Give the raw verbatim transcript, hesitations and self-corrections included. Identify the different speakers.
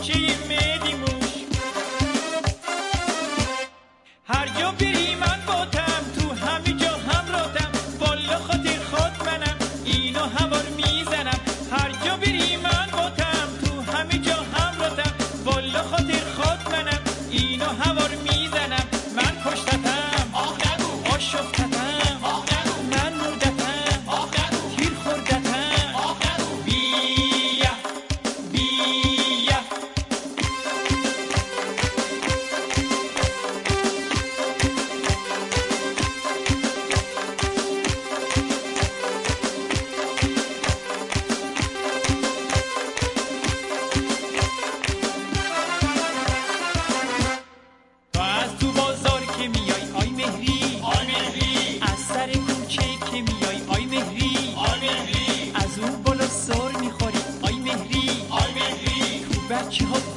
Speaker 1: باشه مهدی موش. هر جا بری من باتم، تو همه جا همراهتم، والا خاطر خود منم اینو هوار میزنم. هر جا بری من باتم، تو همه جا همراهتم، والا خاطر خود منم اینو هوار میزنم. من کشتتم آشفتتم، من مردتم تیر خوردتم. بیا بیا تو از تو بازار که میای آی مهری، آی مهری از سر کوچه که میای آی مهری، آی مهری از اون بالا سر میخوری آی مهری، آی مهری تو بچه ها